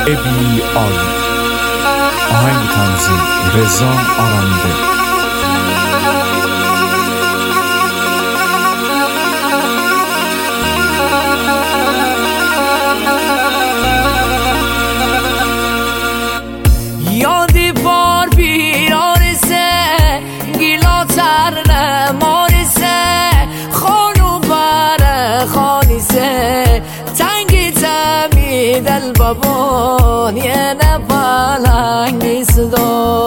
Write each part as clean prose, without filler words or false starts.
ابی عالی. آهنگ تنظیم رضا آرنده. یادی بار بیارسه گیلاتر نمارسه خانو بر خانیسه تنگی تمی دل بابون یه نبالنگی صدا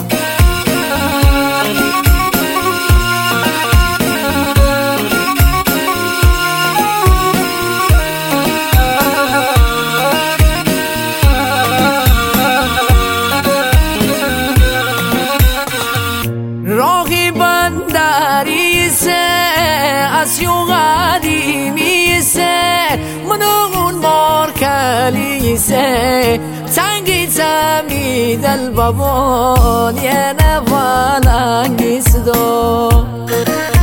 راهی بندریسه از یو قدیمیسه منون مارکلیسه تنگی تمی دل بابون یه نوالنگی صدا